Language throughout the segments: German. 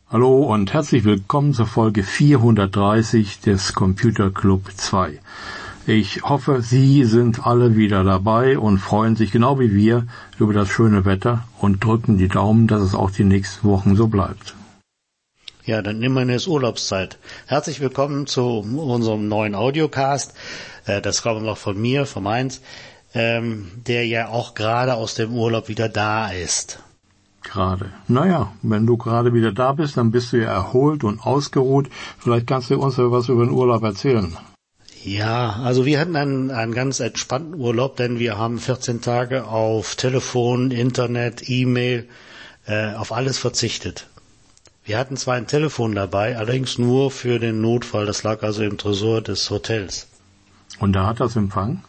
Hallo und herzlich willkommen zur Folge 430 des Computer Club 2. Ich hoffe, Sie sind alle wieder dabei und freuen sich genau wie wir über das schöne Wetter und drücken die Daumen, dass es auch die nächsten Wochen so bleibt. Ja, dann immerhin ist Urlaubszeit. Herzlich willkommen zu unserem neuen Audiocast. Das kommt noch von mir, von Mainz, der ja auch gerade aus dem Urlaub wieder da ist. Gerade. Naja, wenn du gerade wieder da bist, dann bist du ja erholt und ausgeruht. Vielleicht kannst du uns ja was über den Urlaub erzählen. Ja, also wir hatten einen ganz entspannten Urlaub, denn wir haben 14 Tage auf Telefon, Internet, E-Mail, auf alles verzichtet. Wir hatten zwar ein Telefon dabei, allerdings nur für den Notfall. Das lag also im Tresor des Hotels. Und da hat das Empfang?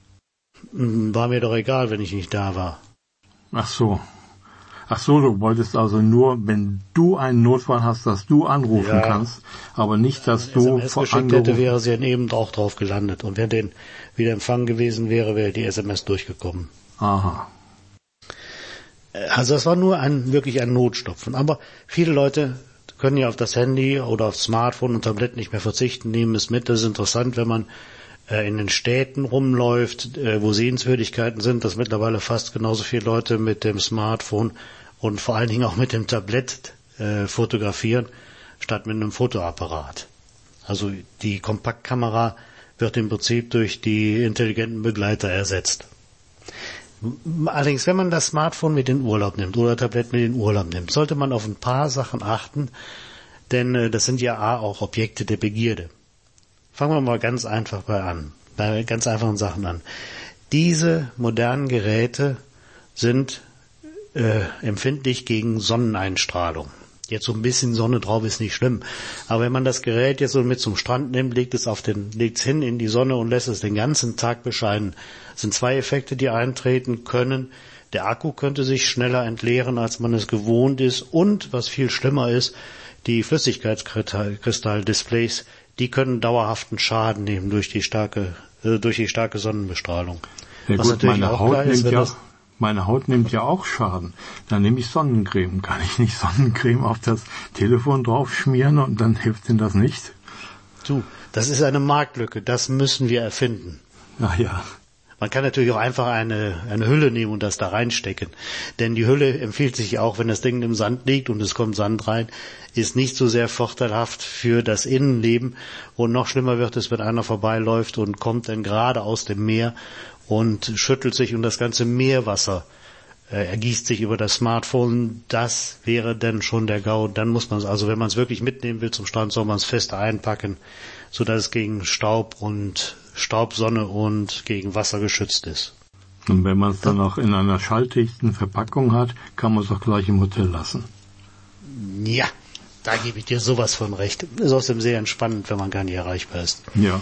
War mir doch egal, wenn ich nicht da war. Ach so, du wolltest also nur, wenn du einen Notfall hast, dass du anrufen kannst, aber nicht, dass du SMS geschickt hätte, wäre sie eben auch drauf gelandet. Und wenn den wieder Empfang gewesen wäre, wäre die SMS durchgekommen. Aha. Also das war nur wirklich ein Notstopfen. Aber viele Leute können ja auf das Handy oder aufs Smartphone und Tablet nicht mehr verzichten, nehmen es mit. Das ist interessant, wenn man in den Städten rumläuft, wo Sehenswürdigkeiten sind, dass mittlerweile fast genauso viele Leute mit dem Smartphone und vor allen Dingen auch mit dem Tablet fotografieren, statt mit einem Fotoapparat. Also die Kompaktkamera wird im Prinzip durch die intelligenten Begleiter ersetzt. Allerdings, wenn man das Smartphone mit in den Urlaub nimmt oder Tablet mit in den Urlaub nimmt, sollte man auf ein paar Sachen achten, denn das sind ja auch Objekte der Begierde. Fangen wir mal ganz einfach bei ganz einfachen Sachen an. Diese modernen Geräte sind empfindlich gegen Sonneneinstrahlung. Jetzt so ein bisschen Sonne drauf ist nicht schlimm, aber wenn man das Gerät jetzt so mit zum Strand nimmt, legt es hin in die Sonne und lässt es den ganzen Tag bescheinen. Das sind zwei Effekte, die eintreten können. Der Akku könnte sich schneller entleeren, als man es gewohnt ist, und was viel schlimmer ist, die Flüssigkeitskristalldisplays, die können dauerhaften Schaden nehmen durch die starke Sonnenbestrahlung. Ja, was gut, meine Haut nimmt ja auch Schaden. Dann nehme ich Sonnencreme. Kann ich nicht Sonnencreme auf das Telefon drauf schmieren und dann hilft denn das nicht? Das ist eine Marktlücke. Das müssen wir erfinden. Ach ja. Man kann natürlich auch einfach eine Hülle nehmen und das da reinstecken. Denn die Hülle empfiehlt sich auch, wenn das Ding im Sand liegt und es kommt Sand rein, ist nicht so sehr vorteilhaft für das Innenleben. Und noch schlimmer wird es, wenn einer vorbeiläuft und kommt dann gerade aus dem Meer und schüttelt sich und das ganze Meerwasser ergießt sich über das Smartphone. Das wäre dann schon der GAU. Dann muss man es, also wenn man es wirklich mitnehmen will zum Strand, soll man es fest einpacken, sodass es gegen Staub, Sonne und gegen Wasser geschützt ist. Und wenn man es dann auch in einer schalldichten Verpackung hat, kann man es auch gleich im Hotel lassen. Ja, da gebe ich dir sowas von recht. Ist außerdem sehr entspannend, wenn man gar nicht erreichbar ist. Ja.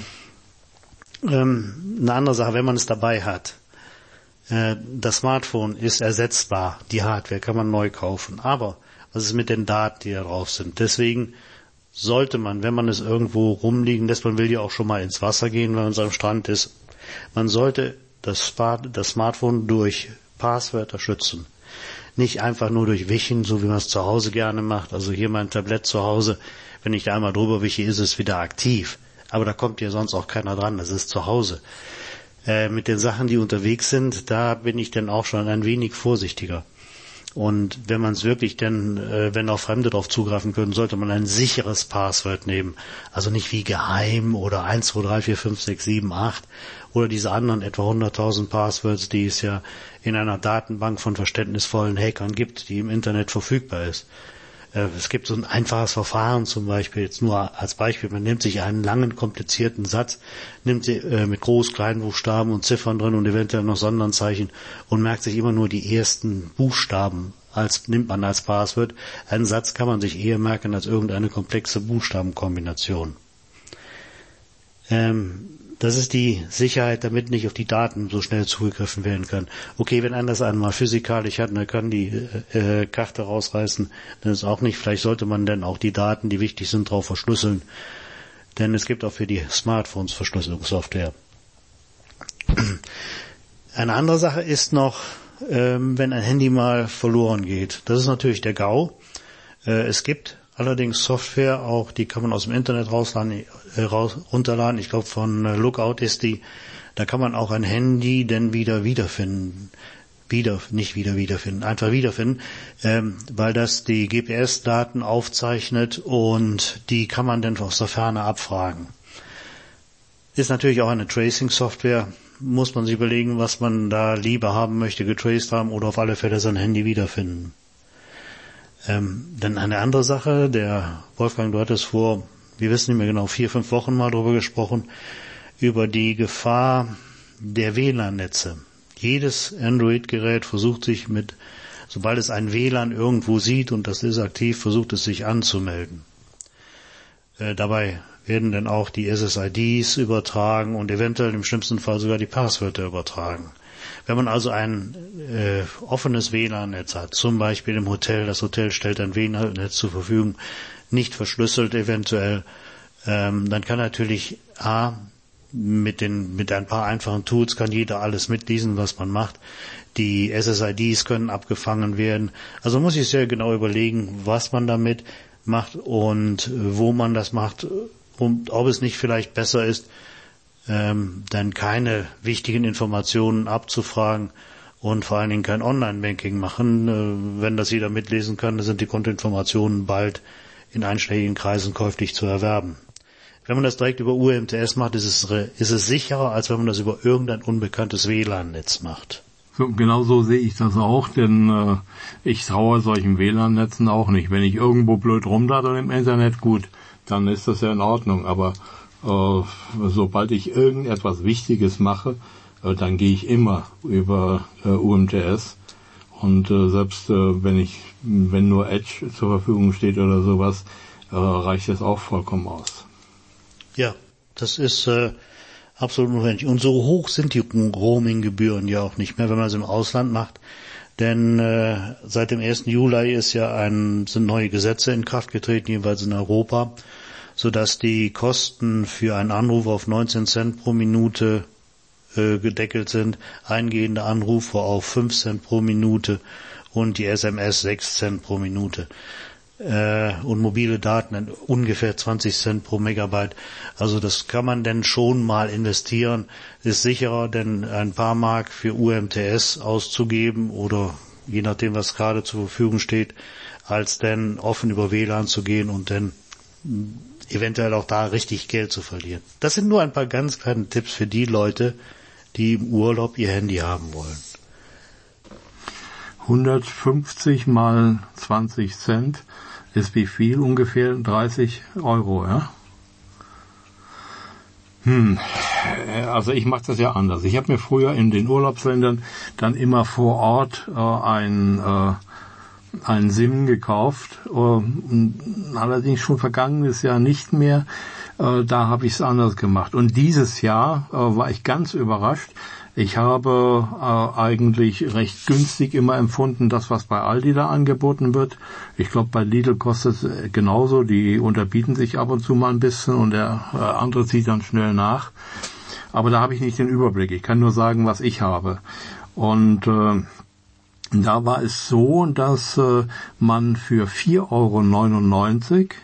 Eine andere Sache, wenn man es dabei hat. Das Smartphone ist ersetzbar. Die Hardware kann man neu kaufen. Aber was ist mit den Daten, die da drauf sind? Deswegen sollte man, wenn man es irgendwo rumliegen lässt, man will ja auch schon mal ins Wasser gehen, wenn man am Strand ist, man sollte das Smartphone durch Passwörter schützen. Nicht einfach nur durch Wischen, so wie man es zu Hause gerne macht. Also hier mein Tablet zu Hause, wenn ich da einmal drüber wische, ist es wieder aktiv. Aber da kommt ja sonst auch keiner dran, das ist zu Hause. Mit den Sachen, die unterwegs sind, da bin ich dann auch schon ein wenig vorsichtiger. Und wenn man es wirklich wenn auch Fremde darauf zugreifen können, sollte man ein sicheres Passwort nehmen. Also nicht wie geheim oder 1, 2, 3, 4, 5, 6, 7, 8 oder diese anderen etwa 100.000 Passwords, die es ja in einer Datenbank von verständnisvollen Hackern gibt, die im Internet verfügbar ist. Es gibt so ein einfaches Verfahren zum Beispiel, jetzt nur als Beispiel, man nimmt sich einen langen, komplizierten Satz, nimmt sie mit Groß-, Kleinbuchstaben und Ziffern drin und eventuell noch Sonderzeichen und merkt sich immer nur die ersten Buchstaben, nimmt man als Passwort. Einen Satz kann man sich eher merken als irgendeine komplexe Buchstabenkombination. Das ist die Sicherheit, damit nicht auf die Daten so schnell zugegriffen werden kann. Okay, wenn einer das einmal physikalisch hat, dann kann die Karte rausreißen, dann ist auch nicht. Vielleicht sollte man dann auch die Daten, die wichtig sind, drauf verschlüsseln. Denn es gibt auch für die Smartphones Verschlüsselungssoftware. Eine andere Sache ist noch, wenn ein Handy mal verloren geht. Das ist natürlich der GAU. Es gibt allerdings Software, auch die kann man aus dem Internet runterladen. Ich glaube von Lookout ist die. Da kann man auch ein Handy dann wiederfinden, weil das die GPS-Daten aufzeichnet und die kann man dann aus der Ferne abfragen. Ist natürlich auch eine Tracing-Software, muss man sich überlegen, was man da lieber haben möchte, getraced haben oder auf alle Fälle sein Handy wiederfinden. Dann eine andere Sache, der Wolfgang, du hattest vor, wir wissen nicht mehr genau, 4-5 Wochen mal drüber gesprochen, über die Gefahr der WLAN-Netze. Jedes Android-Gerät versucht sich sobald es ein WLAN irgendwo sieht und das ist aktiv, versucht es sich anzumelden. Dabei werden dann auch die SSIDs übertragen und eventuell im schlimmsten Fall sogar die Passwörter übertragen. Wenn man also ein offenes WLAN-Netz hat, zum Beispiel im Hotel, das Hotel stellt ein WLAN-Netz zur Verfügung, nicht verschlüsselt eventuell, dann kann natürlich mit ein paar einfachen Tools kann jeder alles mitlesen, was man macht. Die SSIDs können abgefangen werden. Also muss ich sehr genau überlegen, was man damit macht und wo man das macht und ob es nicht vielleicht besser ist, dann keine wichtigen Informationen abzufragen und vor allen Dingen kein Online-Banking machen. Wenn das jeder mitlesen kann, dann sind die Kontoinformationen bald in einschlägigen Kreisen käuflich zu erwerben. Wenn man das direkt über UMTS macht, ist es sicherer, als wenn man das über irgendein unbekanntes WLAN-Netz macht. So, genau so sehe ich das auch, denn ich traue solchen WLAN-Netzen auch nicht. Wenn ich irgendwo blöd rumdaddel im Internet, gut, dann ist das ja in Ordnung. Aber sobald ich irgendetwas Wichtiges mache, dann gehe ich immer über UMTS. Und selbst wenn nur Edge zur Verfügung steht oder sowas, reicht das auch vollkommen aus. Ja, das ist absolut notwendig. Und so hoch sind die Roaming-Gebühren ja auch nicht mehr, wenn man es im Ausland macht. Denn seit dem 1. Juli sind neue Gesetze in Kraft getreten, jeweils in Europa, sodass die Kosten für einen Anruf auf 19 Cent pro Minute gedeckelt sind, eingehende Anrufe auf 5 Cent pro Minute und die SMS 6 Cent pro Minute. Und mobile Daten ungefähr 20 Cent pro Megabyte. Also das kann man denn schon mal investieren. Ist sicherer, denn ein paar Mark für UMTS auszugeben oder je nachdem, was gerade zur Verfügung steht, als denn offen über WLAN zu gehen und dann eventuell auch da richtig Geld zu verlieren. Das sind nur ein paar ganz kleine Tipps für die Leute, die im Urlaub ihr Handy haben wollen. 150 mal 20 Cent ist wie viel? Ungefähr 30 Euro, ja? Also ich mache das ja anders. Ich habe mir früher in den Urlaubsländern dann immer vor Ort ein SIM gekauft, allerdings schon vergangenes Jahr nicht mehr. Da habe ich es anders gemacht. Und dieses Jahr war ich ganz überrascht. Ich habe eigentlich recht günstig immer empfunden, das, was bei Aldi da angeboten wird. Ich glaube, bei Lidl kostet es genauso. Die unterbieten sich ab und zu mal ein bisschen und der andere zieht dann schnell nach. Aber da habe ich nicht den Überblick. Ich kann nur sagen, was ich habe. Und da war es so, dass man für 4,99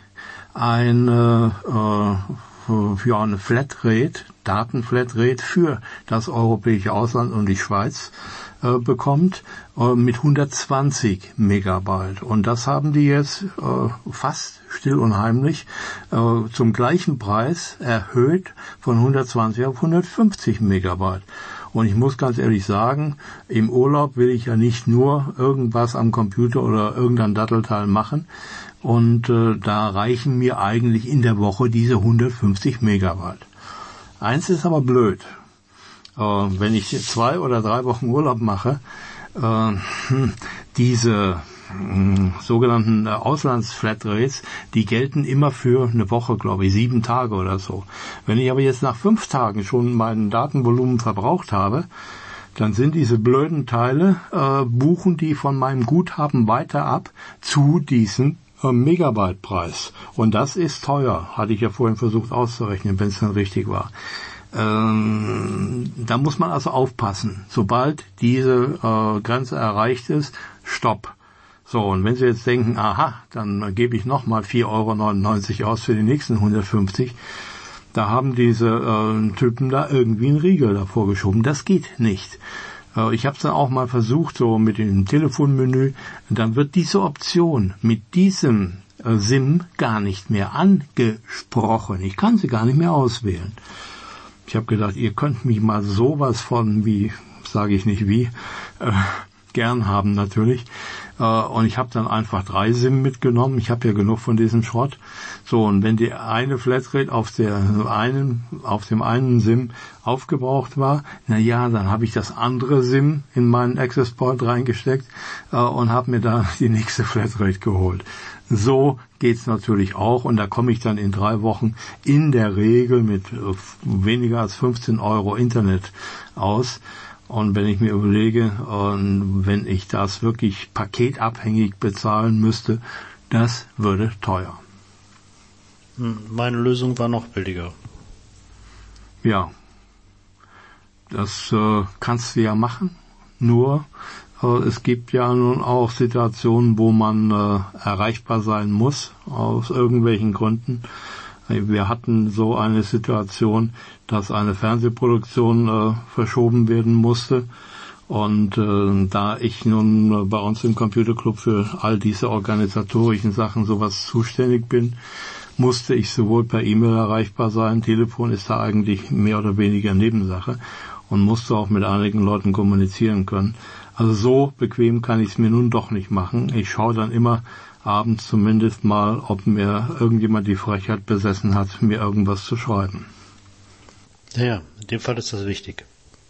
€ für eine Flatrate, Datenflatrate für das europäische Ausland und die Schweiz bekommt mit 120 Megabyte. Und das haben die jetzt fast still und heimlich zum gleichen Preis erhöht von 120 auf 150 Megabyte. Und ich muss ganz ehrlich sagen, im Urlaub will ich ja nicht nur irgendwas am Computer oder irgendein Dattelteil machen. Und da reichen mir eigentlich in der Woche diese 150 Megabyte. Eins ist aber blöd. Wenn ich 2 oder 3 Wochen Urlaub mache, diese sogenannten Auslandsflatrates, die gelten immer für eine Woche, glaube ich, 7 Tage oder so. Wenn ich aber jetzt nach 5 Tagen schon mein Datenvolumen verbraucht habe, dann sind diese blöden Teile, buchen die von meinem Guthaben weiter ab zu diesen Megabyte-Preis. Und das ist teuer, hatte ich ja vorhin versucht auszurechnen, wenn es dann richtig war. Da muss man also aufpassen. Sobald diese Grenze erreicht ist, Stopp. So, und wenn Sie jetzt denken, aha, dann gebe ich nochmal 4,99 € aus für die nächsten 150, da haben diese Typen da irgendwie einen Riegel davor geschoben. Das geht nicht. Ich habe es dann auch mal versucht, so mit dem Telefonmenü. Dann wird diese Option mit diesem SIM gar nicht mehr angesprochen. Ich kann sie gar nicht mehr auswählen. Ich habe gedacht, ihr könnt mich mal sowas von, wie, sage ich nicht wie, gern haben natürlich. Und ich habe dann einfach 3 SIM mitgenommen. Ich habe ja genug von diesem Schrott. So, und wenn die eine Flatrate auf dem einen SIM aufgebraucht war, dann habe ich das andere SIM in meinen Access Point reingesteckt und habe mir da die nächste Flatrate geholt. So geht's natürlich auch, und da komme ich dann in 3 Wochen in der Regel mit weniger als 15 € Internet aus. Und wenn ich mir überlege, wenn ich das wirklich paketabhängig bezahlen müsste, das würde teuer. Meine Lösung war noch billiger. Ja, das kannst du ja machen, nur es gibt ja nun auch Situationen, wo man erreichbar sein muss, aus irgendwelchen Gründen. Wir hatten so eine Situation, dass eine Fernsehproduktion verschoben werden musste. Und da ich nun bei uns im Computerclub für all diese organisatorischen Sachen sowas zuständig bin, musste ich sowohl per E-Mail erreichbar sein, Telefon ist da eigentlich mehr oder weniger Nebensache, und musste auch mit einigen Leuten kommunizieren können. Also so bequem kann ich es mir nun doch nicht machen. Ich schaue dann immer abends zumindest mal, ob mir irgendjemand die Frechheit besessen hat, mir irgendwas zu schreiben. Ja, in dem Fall ist das wichtig.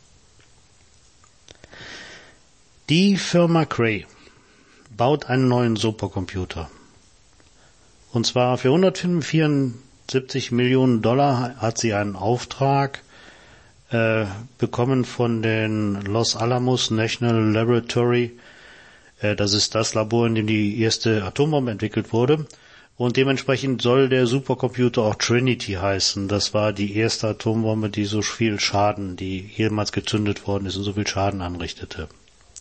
Die Firma Cray baut einen neuen Supercomputer. Und zwar für $174 Millionen hat sie einen Auftrag bekommen von den Los Alamos National Laboratory. Das ist das Labor, in dem die erste Atombombe entwickelt wurde. Und dementsprechend soll der Supercomputer auch Trinity heißen. Das war die erste Atombombe, die so viel Schaden, die jemals gezündet worden ist und so viel Schaden anrichtete.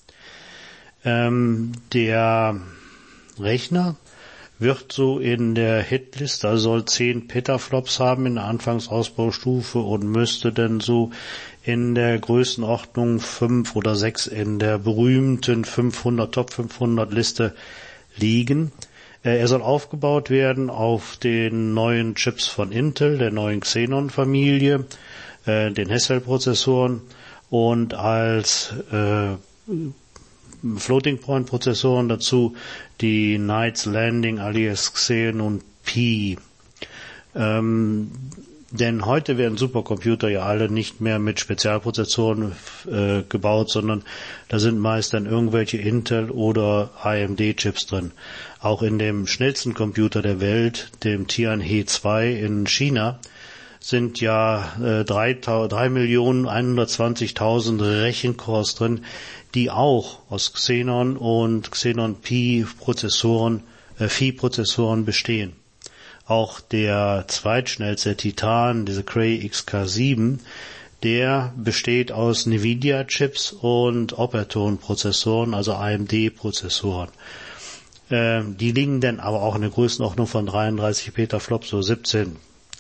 Der Rechner wird so in der Hitliste, also soll 10 Petaflops haben in der Anfangsausbaustufe und müsste dann so in der Größenordnung 5 oder 6 in der berühmten Top 500 Liste liegen. Er soll aufgebaut werden auf den neuen Chips von Intel, der neuen Xenon-Familie, den Haswell-Prozessoren, und als Floating-Point-Prozessoren dazu die Knights Landing alias Xenon P. Denn heute werden Supercomputer ja alle nicht mehr mit Spezialprozessoren gebaut, sondern da sind meist dann irgendwelche Intel- oder AMD-Chips drin. Auch in dem schnellsten Computer der Welt, dem Tianhe 2 in China, sind ja 3.120.000 Rechencores drin, die auch aus Xenon und Xenon Phi-Prozessoren bestehen. Auch der zweitschnellste Titan, diese Cray XK7, der besteht aus Nvidia-Chips und Operaton-Prozessoren, also AMD-Prozessoren. Die liegen dann aber auch in der Größenordnung von 33 Petaflops, so 17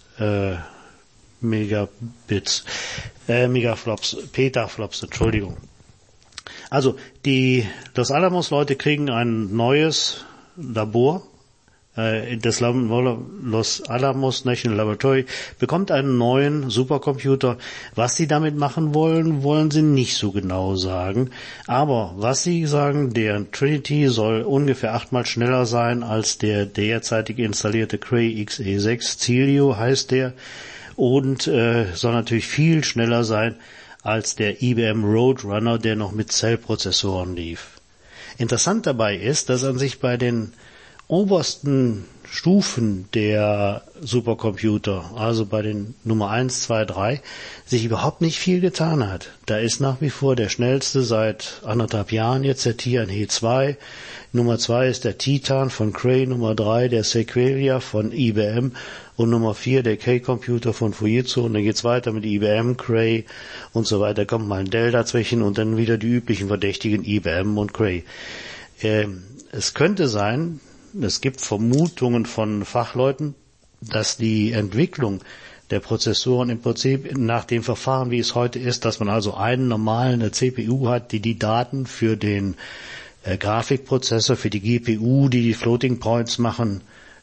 Petaflops, Entschuldigung. Also, die Los Alamos Leute kriegen ein neues Labor, das Los Alamos National Laboratory bekommt einen neuen Supercomputer. Was sie damit machen wollen, wollen sie nicht so genau sagen. Aber was sie sagen, der Trinity soll ungefähr 8-mal schneller sein als der derzeitige installierte Cray XE6. Celio heißt der. Und soll natürlich viel schneller sein als der IBM Roadrunner, der noch mit Cell-Prozessoren lief. Interessant dabei ist, dass an sich bei den obersten Stufen der Supercomputer, also bei den Nummer 1, 2, 3, sich überhaupt nicht viel getan hat. Da ist nach wie vor der schnellste seit 1,5 Jahren jetzt der Tianhe 2, Nummer 2 ist der Titan von Cray, Nummer 3 der Sequoia von IBM und Nummer 4 der K-Computer von Fujitsu, und dann geht's weiter mit IBM, Cray und so weiter, kommt mal ein Dell dazwischen und dann wieder die üblichen Verdächtigen IBM und Cray. Es könnte sein, es gibt Vermutungen von Fachleuten, dass die Entwicklung der Prozessoren im Prinzip nach dem Verfahren, wie es heute ist, dass man also einen normalen CPU hat, die Daten für den Grafikprozessor, für die GPU, die Floating Points machen,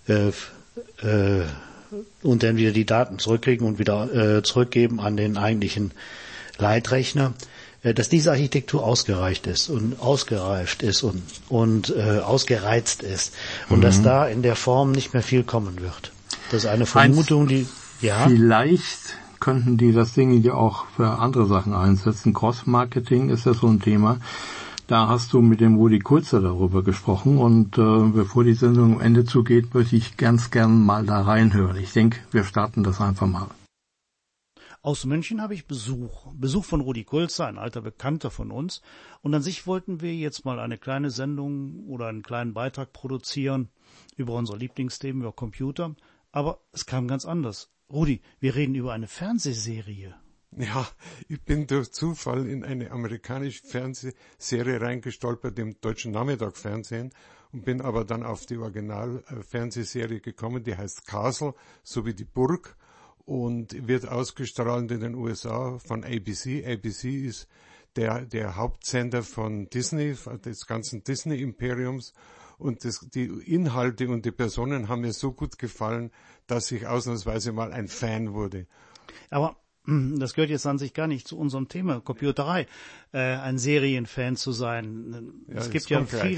und dann wieder die Daten zurückkriegen und wieder zurückgeben an den eigentlichen Leitrechner, dass diese Architektur ausgereift ist und ausgereift ist und ausgereizt ist und dass da in der Form nicht mehr viel kommen wird. Das ist eine Vermutung, die Vielleicht könnten die das Ding ja auch für andere Sachen einsetzen. Cross-Marketing ist ja so ein Thema. Da hast du mit dem Rudi Kulzer darüber gesprochen und bevor die Sendung am Ende zugeht, möchte ich ganz gern mal da reinhören. Ich denke, wir starten das einfach mal. Aus München habe ich Besuch von Rudi Kulzer, ein alter Bekannter von uns. Und an sich wollten wir jetzt mal eine kleine Sendung oder einen kleinen Beitrag produzieren über unsere Lieblingsthemen, über Computer. Aber es kam ganz anders. Rudi, wir reden über eine Fernsehserie. Ja, ich bin durch Zufall in eine amerikanische Fernsehserie reingestolpert, im deutschen Nachmittagfernsehen, und bin aber dann auf die Original-Fernsehserie gekommen, die heißt Castle, so wie die Burg, und wird ausgestrahlt in den USA von ABC. ABC ist der Hauptsender von Disney, des ganzen Disney-Imperiums, und die Inhalte und die Personen haben mir so gut gefallen, dass ich ausnahmsweise mal ein Fan wurde. Aber das gehört jetzt an sich gar nicht zu unserem Thema, Computerei, ein Serienfan zu sein. Ja, es gibt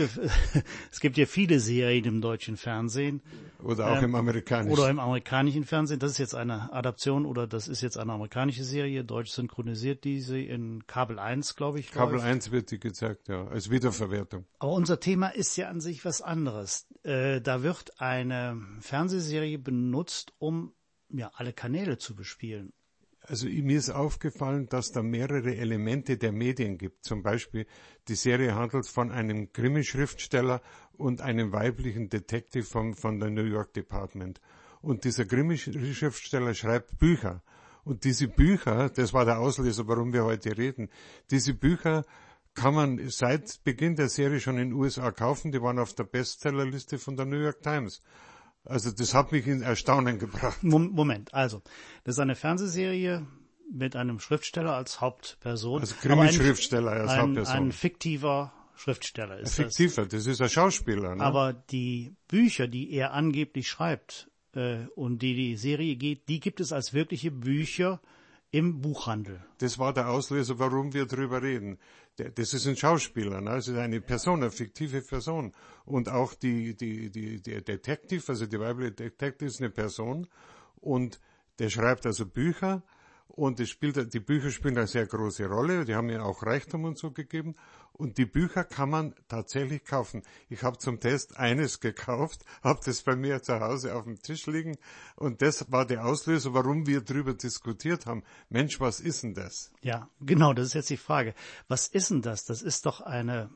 ja viele Serien im deutschen Fernsehen. Oder auch im amerikanischen. Oder im amerikanischen Fernsehen. Das ist jetzt eine Adaption oder das ist jetzt eine amerikanische Serie. Deutsch synchronisiert diese in Kabel 1, glaube ich. Kabel 1 wird die gezeigt, ja, als Wiederverwertung. Aber unser Thema ist ja an sich was anderes. Da wird eine Fernsehserie benutzt, um alle Kanäle zu bespielen. Also mir ist aufgefallen, dass da mehrere Elemente der Medien gibt. Zum Beispiel, die Serie handelt von einem Krimi-Schriftsteller und einem weiblichen Detective von der New York Department. Und dieser Krimi-Schriftsteller schreibt Bücher. Und diese Bücher, das war der Auslöser, warum wir heute reden, diese Bücher kann man seit Beginn der Serie schon in den USA kaufen. Die waren auf der Bestsellerliste von der New York Times. Also das hat mich in Erstaunen gebracht. Moment, also das ist eine Fernsehserie mit einem Schriftsteller als Hauptperson. Also Krimi-Schriftsteller als Hauptperson. Ein fiktiver Schriftsteller ist das. Fiktiver, das ist ein Schauspieler. Ne? Aber die Bücher, die er angeblich schreibt und die Serie geht, die gibt es als wirkliche Bücher im Buchhandel. Das war der Auslöser, warum wir drüber reden. Das ist ein Schauspieler, ne? Es ist eine Person, eine fiktive Person. Und auch der Detective, also die weibliche Detective ist eine Person. Und der schreibt also Bücher. Und die Bücher spielen eine sehr große Rolle. Die haben ihm auch Reichtum und so gegeben. Und die Bücher kann man tatsächlich kaufen. Ich habe zum Test eines gekauft, habe das bei mir zu Hause auf dem Tisch liegen. Und das war der Auslöser, warum wir drüber diskutiert haben. Mensch, was ist denn das? Ja, genau, das ist jetzt die Frage. Was ist denn das? Das ist doch eine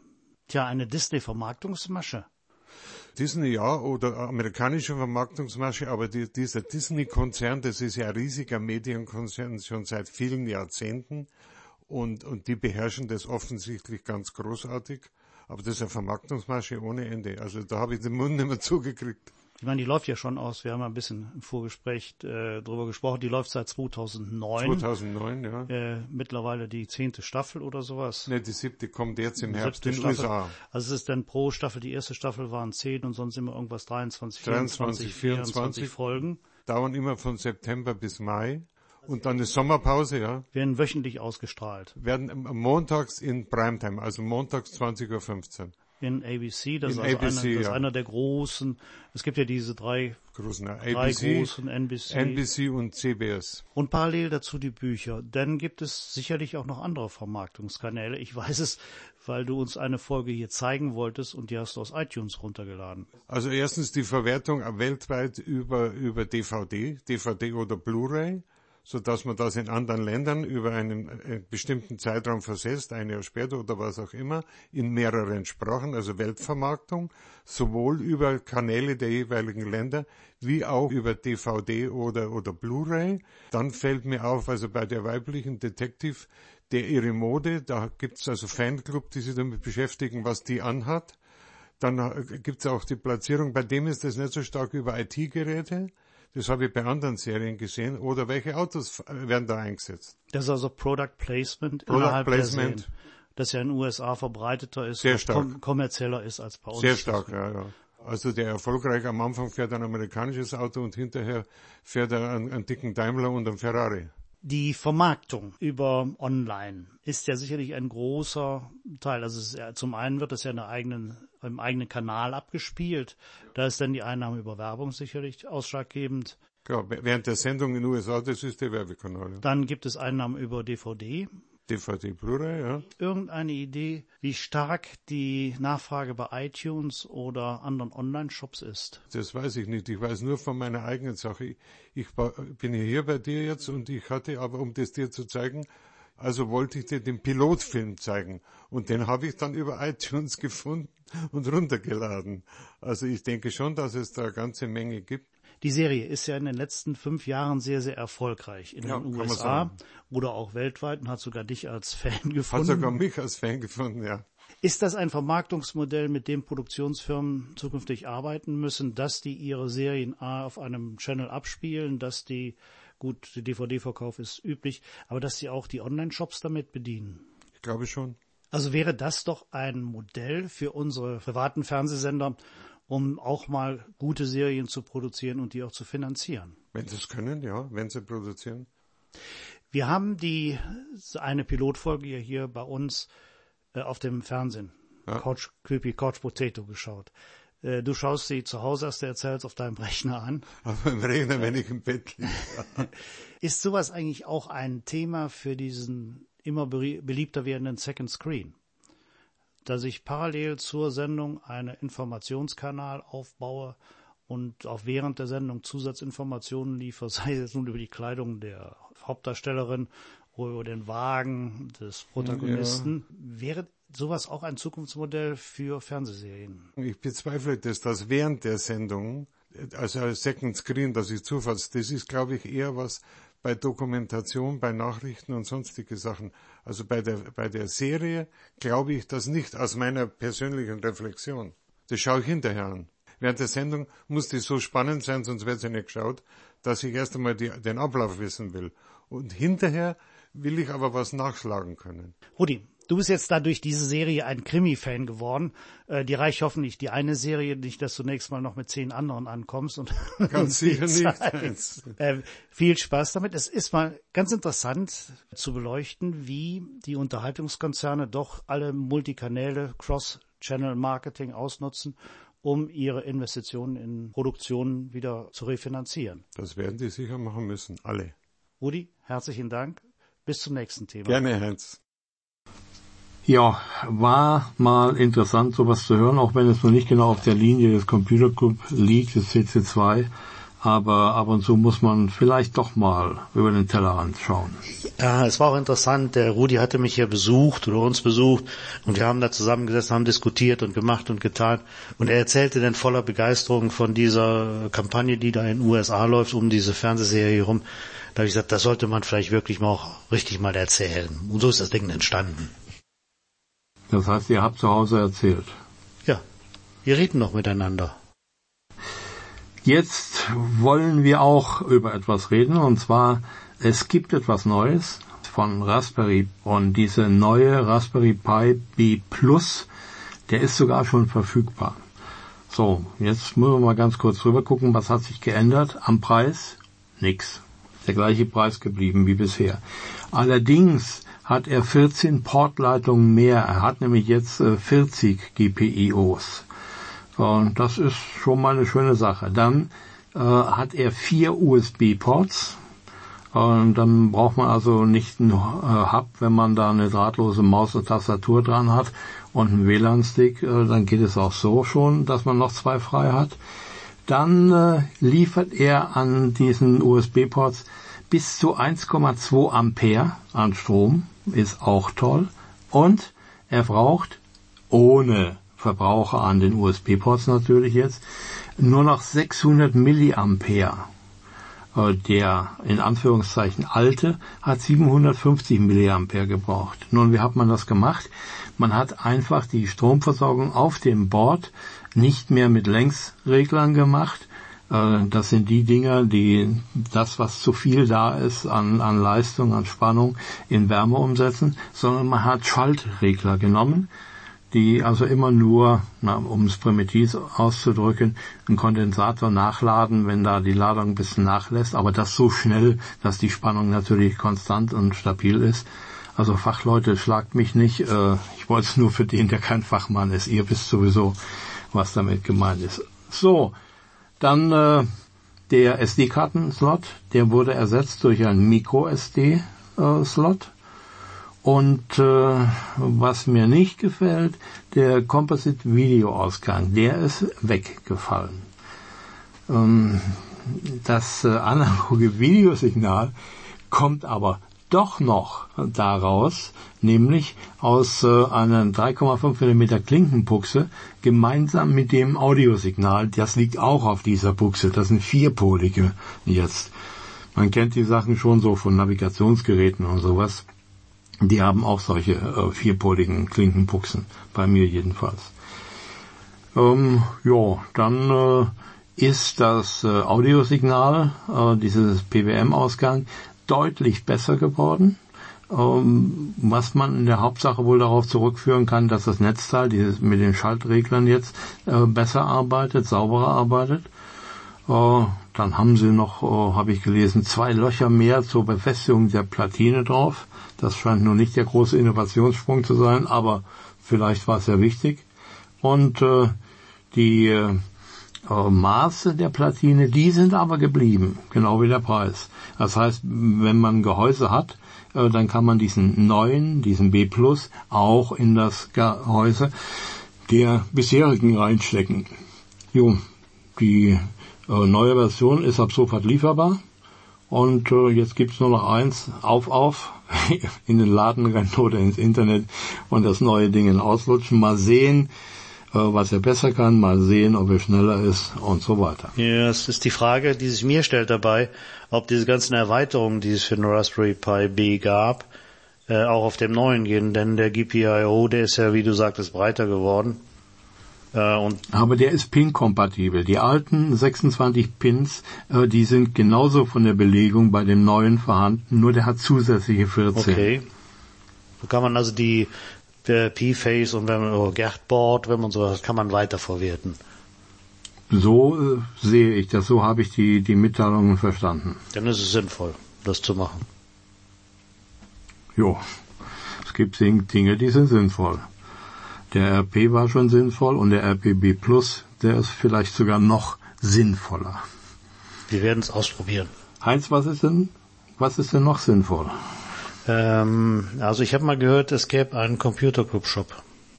Disney-Vermarktungsmasche. Disney ja, oder amerikanische Vermarktungsmasche, aber dieser Disney-Konzern, das ist ja ein riesiger Medienkonzern schon seit vielen Jahrzehnten und die beherrschen das offensichtlich ganz großartig, aber das ist eine Vermarktungsmasche ohne Ende. Also da habe ich den Mund nicht mehr zugekriegt. Ich meine, die läuft ja schon aus, wir haben ja ein bisschen im Vorgespräch drüber gesprochen, die läuft seit 2009. 2009, ja. Mittlerweile die 10. Staffel oder sowas. Ne, die 7. kommt jetzt im Herbst in den USA. Also es ist dann pro Staffel, die erste Staffel waren 10 und sonst immer irgendwas 23, 24 Folgen. Dauern immer von September bis Mai. Und dann eine Sommerpause, ja. Werden wöchentlich ausgestrahlt. Werden montags in Primetime, also montags 20:15 Uhr. In ABC, das ist einer der großen, es gibt ja diese drei großen NBC und CBS. Und parallel dazu die Bücher. Dann gibt es sicherlich auch noch andere Vermarktungskanäle. Ich weiß es, weil du uns eine Folge hier zeigen wolltest und die hast du aus iTunes runtergeladen. Also erstens die Verwertung weltweit über DVD oder Blu-ray, so dass man das in anderen Ländern über einen bestimmten Zeitraum versetzt, ein Jahr später oder was auch immer, in mehreren Sprachen, also Weltvermarktung, sowohl über Kanäle der jeweiligen Länder, wie auch über DVD oder Blu-ray. Dann fällt mir auf, also bei der weiblichen Detective, ihre Mode, da gibt's also Fanclub, die sich damit beschäftigen, was die anhat. Dann gibt's auch die Platzierung, bei dem ist das nicht so stark über IT-Geräte. Das habe ich bei anderen Serien gesehen. Oder welche Autos werden da eingesetzt? Das ist also Product Placement Product der Placement. Serien, das ja in den USA verbreiteter ist, Sehr stark. Kommerzieller ist als bei uns. Sehr stark, ja. Also der erfolgreich am Anfang fährt ein amerikanisches Auto und hinterher fährt er einen dicken Daimler und einen Ferrari. Die Vermarktung über Online ist ja sicherlich ein großer Teil. Also es ist ja, zum einen wird es ja im eigenen Kanal abgespielt. Da ist dann die Einnahme über Werbung sicherlich ausschlaggebend. Klar, während der Sendung in den USA, das ist der Werbekanal. Ja. Dann gibt es Einnahmen über DVD. DVD Blu-ray, ja. Irgendeine Idee, wie stark die Nachfrage bei iTunes oder anderen Online-Shops ist? Das weiß ich nicht. Ich weiß nur von meiner eigenen Sache. Ich bin hier bei dir jetzt und ich hatte aber, um das dir zu zeigen, also wollte ich dir den Pilotfilm zeigen. Und den habe ich dann über iTunes gefunden und runtergeladen. Also ich denke schon, dass es da eine ganze Menge gibt. Die Serie ist ja in den letzten 5 Jahren sehr, sehr erfolgreich in den USA oder auch weltweit und hat sogar dich als Fan gefunden. Hat sogar mich als Fan gefunden, ja. Ist das ein Vermarktungsmodell, mit dem Produktionsfirmen zukünftig arbeiten müssen, dass die ihre Serien auf einem Channel abspielen, dass der DVD-Verkauf ist üblich, aber dass sie auch die Online-Shops damit bedienen? Ich glaube schon. Also wäre das doch ein Modell für unsere privaten Fernsehsender, um auch mal gute Serien zu produzieren und die auch zu finanzieren. Wenn sie es können, ja, wenn sie produzieren. Wir haben eine Pilotfolge hier bei uns auf dem Fernsehen, ja. Creepy Couch Potato geschaut. Du schaust sie zu Hause, hast du erzählt, auf deinem Rechner an. Auf dem Rechner, wenn ich im Bett liege. Ist sowas eigentlich auch ein Thema für diesen immer beliebter werdenden Second Screen? Dass ich parallel zur Sendung einen Informationskanal aufbaue und auch während der Sendung Zusatzinformationen liefere, sei es nun über die Kleidung der Hauptdarstellerin oder über den Wagen des Protagonisten. Ja. Wäre sowas auch ein Zukunftsmodell für Fernsehserien? Ich bezweifle dass während der Sendung, also Second Screen, dass ich zufasse, das ist, glaube ich, eher was bei Dokumentation, bei Nachrichten und sonstige Sachen. Also bei der Serie glaube ich das nicht, aus meiner persönlichen Reflexion. Das schaue ich hinterher an. Während der Sendung muss die so spannend sein, sonst wird sie nicht geschaut, dass ich erst einmal den Ablauf wissen will. Und hinterher will ich aber was nachschlagen können. Rudi, du bist jetzt dadurch diese Serie ein Krimi-Fan geworden. Die reicht hoffentlich die eine Serie, nicht, dass du nächstes Mal noch mit 10 anderen ankommst. Und ganz sicher nicht. Viel Spaß damit. Es ist mal ganz interessant zu beleuchten, wie die Unterhaltungskonzerne doch alle Multikanäle, Cross-Channel-Marketing ausnutzen, um ihre Investitionen in Produktionen wieder zu refinanzieren. Das werden die sicher machen müssen, alle. Rudi, herzlichen Dank. Bis zum nächsten Thema. Gerne, Hans. Ja, war mal interessant, sowas zu hören, auch wenn es noch nicht genau auf der Linie des Computer Club liegt, des CC2. Aber ab und zu muss man vielleicht doch mal über den Tellerrand schauen. Ja, es war auch interessant. Der Rudi hatte mich hier besucht oder uns besucht und wir haben da zusammengesessen, haben diskutiert und gemacht und getan. Und er erzählte dann voller Begeisterung von dieser Kampagne, die da in den USA läuft, um diese Fernsehserie herum. Da habe ich gesagt, das sollte man vielleicht wirklich mal auch richtig mal erzählen. Und so ist das Ding entstanden. Das heißt, ihr habt zu Hause erzählt? Ja, wir reden noch miteinander. Jetzt wollen wir auch über etwas reden, und zwar, es gibt etwas Neues von Raspberry, und diese neue Raspberry Pi B Plus, der ist sogar schon verfügbar. So, jetzt müssen wir mal ganz kurz drüber gucken, was hat sich geändert. Am Preis? Nix. Der gleiche Preis geblieben wie bisher. Allerdings hat er 14 Portleitungen mehr. Er hat nämlich jetzt 40 GPIOs. Und das ist schon mal eine schöne Sache. Dann hat er 4 USB-Ports. Und dann braucht man also nicht einen Hub, wenn man da eine drahtlose Maus und Tastatur dran hat und einen WLAN-Stick. Dann geht es auch so schon, dass man noch 2 frei hat. Dann liefert er an diesen USB-Ports bis zu 1,2 Ampere an Strom. Ist auch toll. Und er braucht ohne Verbraucher an den USB-Ports natürlich jetzt nur noch 600 Milliampere. Der in Anführungszeichen alte hat 750 Milliampere gebraucht. Nun, wie hat man das gemacht? Man hat einfach die Stromversorgung auf dem Board nicht mehr mit Längsreglern gemacht. Das sind die Dinger, die das, was zu viel da ist an Leistung, an Spannung, in Wärme umsetzen, sondern man hat Schaltregler genommen, die also immer nur, um es primitiv auszudrücken, einen Kondensator nachladen, wenn da die Ladung ein bisschen nachlässt, aber das so schnell, dass die Spannung natürlich konstant und stabil ist. Also Fachleute, schlagt mich nicht, ich wollte es nur für den, der kein Fachmann ist. Ihr wisst sowieso, was damit gemeint ist. So, dann der SD-Karten-Slot, der wurde ersetzt durch einen Micro-SD-Slot. Und was mir nicht gefällt, der Composite-Video-Ausgang, der ist weggefallen. Das analoge Videosignal kommt aber doch noch daraus, nämlich aus einer 3,5 mm Klinkenbuchse gemeinsam mit dem Audiosignal. Das liegt auch auf dieser Buchse. Das sind vierpolige jetzt. Man kennt die Sachen schon so von Navigationsgeräten und sowas. Die haben auch solche vierpoligen Klinkenbuchsen, bei mir jedenfalls. Dann ist das Audiosignal, dieses PWM-Ausgang, deutlich besser geworden, was man in der Hauptsache wohl darauf zurückführen kann, dass das Netzteil dieses mit den Schaltreglern jetzt besser arbeitet, sauberer arbeitet. Dann haben sie noch, habe ich gelesen, 2 Löcher mehr zur Befestigung der Platine drauf. Das scheint nur nicht der große Innovationssprung zu sein, aber vielleicht war es ja wichtig. Und die Maße der Platine, die sind aber geblieben, genau wie der Preis. Das heißt, wenn man ein Gehäuse hat, dann kann man diesen neuen, diesen B+, auch in das Gehäuse der bisherigen reinstecken. Jo, die neue Version ist ab sofort lieferbar. Und jetzt gibt's nur noch eins, auf, in den Laden rennen oder ins Internet und das neue Ding auslutschen. Mal sehen, was er besser kann, mal sehen, ob er schneller ist und so weiter. Ja, es ist die Frage, die sich mir stellt dabei, ob diese ganzen Erweiterungen, die es für den Raspberry Pi B gab, auch auf dem neuen gehen, denn der GPIO, der ist ja, wie du sagtest, breiter geworden. Aber der ist Pin-kompatibel. Die alten 26 Pins, die sind genauso von der Belegung bei dem neuen vorhanden, nur der hat zusätzliche 14. Okay. So kann man also die P-Face und Gerdboard, wenn man so hat, kann man weiterverwerten. So sehe ich das, so habe ich die Mitteilungen verstanden. Dann ist es sinnvoll, das zu machen. Jo, es gibt Dinge, die sind sinnvoll. Der RP war schon sinnvoll und der RPB Plus, der ist vielleicht sogar noch sinnvoller. Wir werden es ausprobieren. Heinz, was ist denn noch sinnvoll? Also ich habe mal gehört, es gäbe einen Computerclub-Shop.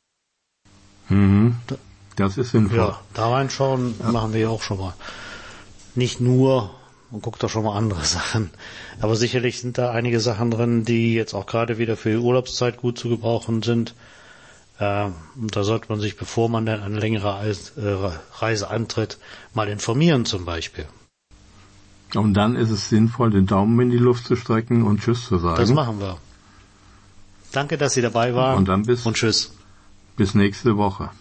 Das ist sinnvoll. Ja, da reinschauen machen wir ja auch schon mal. Nicht nur, man guckt doch schon mal andere Sachen. Aber sicherlich sind da einige Sachen drin, die jetzt auch gerade wieder für die Urlaubszeit gut zu gebrauchen sind. Und da sollte man sich, bevor man dann eine längere Reise antritt, mal informieren zum Beispiel. Und dann ist es sinnvoll, den Daumen in die Luft zu strecken und Tschüss zu sagen. Das machen wir. Danke, dass Sie dabei waren. Und dann und Tschüss. Bis nächste Woche.